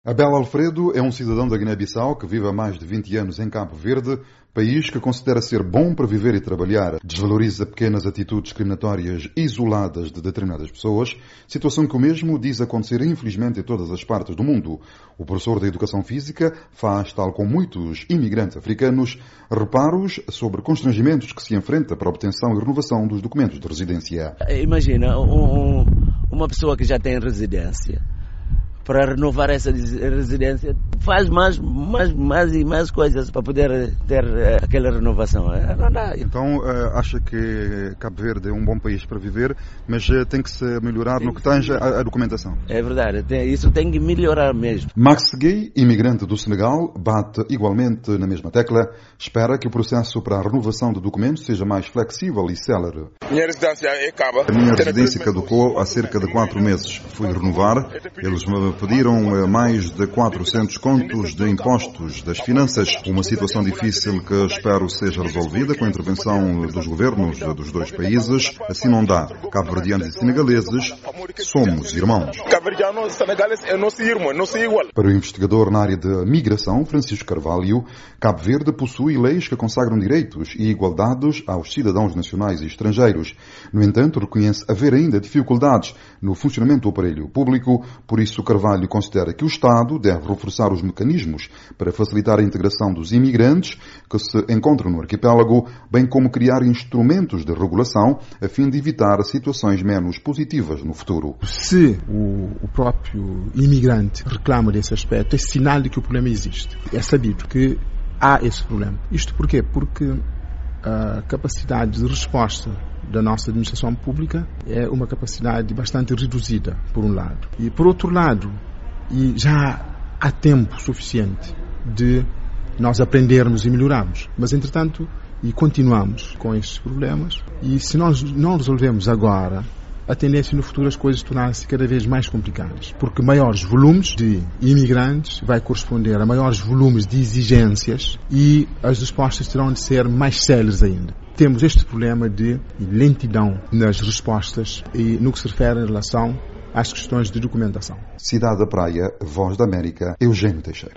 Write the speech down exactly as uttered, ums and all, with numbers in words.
Abel Alfredo é um cidadão da Guiné-Bissau que vive há mais de vinte anos em Cabo Verde, país que considera ser bom para viver e trabalhar. Desvaloriza pequenas atitudes discriminatórias isoladas de determinadas pessoas, situação que o mesmo diz acontecer infelizmente em todas as partes do mundo. O professor da Educação Física faz, tal como muitos imigrantes africanos, reparos sobre constrangimentos que se enfrenta para a obtenção e renovação dos documentos de residência. Imagina um, uma pessoa que já tem residência. Para renovar essa residência, faz mais, mais, mais e mais coisas para poder ter uh, aquela renovação. Não dá. Então, uh, acha que Cabo Verde é um bom país para viver, mas uh, tem que se melhorar tem no que tange a, a documentação? É verdade, tem, isso tem que melhorar mesmo. Max Gay, imigrante do Senegal, bate igualmente na mesma tecla, espera que o processo para a renovação de documentos seja mais flexível e célere. Minha residência acaba. A minha residência caducou há cerca de quatro meses. Fui renovar, eles me pediram mais de quatrocentos contos de impostos das finanças, uma situação difícil que espero seja resolvida com a intervenção dos governos dos dois países. Assim não dá. Cabo-verdianos e senegaleses somos irmãos. Cabo-verdianos e senegaleses é nosso irmão, nosso igual. Para o investigador na área de migração, Francisco Carvalho, Cabo Verde possui leis que consagram direitos e igualdades aos cidadãos nacionais e estrangeiros. No entanto, reconhece haver ainda dificuldades no funcionamento do aparelho público, por isso Carvalho considera que o Estado deve reforçar os mecanismos para facilitar a integração dos imigrantes que se encontram no arquipélago, bem como criar instrumentos de regulação a fim de evitar situações menos positivas no futuro. Se o, o próprio imigrante reclama desse aspecto, é sinal de que o problema existe. É sabido que há esse problema. Isto porquê? Porque a capacidade de resposta da nossa administração pública é uma capacidade bastante reduzida, por um lado. E, por outro lado, e já há tempo suficiente de nós aprendermos e melhorarmos. Mas, entretanto, e continuamos com estes problemas. E se nós não resolvemos agora, a tendência no futuro as coisas tornarem-se cada vez mais complicadas. Porque maiores volumes de imigrantes vai corresponder a maiores volumes de exigências e as respostas terão de ser mais céleres ainda. Temos este problema de lentidão nas respostas e no que se refere em relação às questões de documentação. Cidade da Praia, Voz da América, Eugênio Teixeira.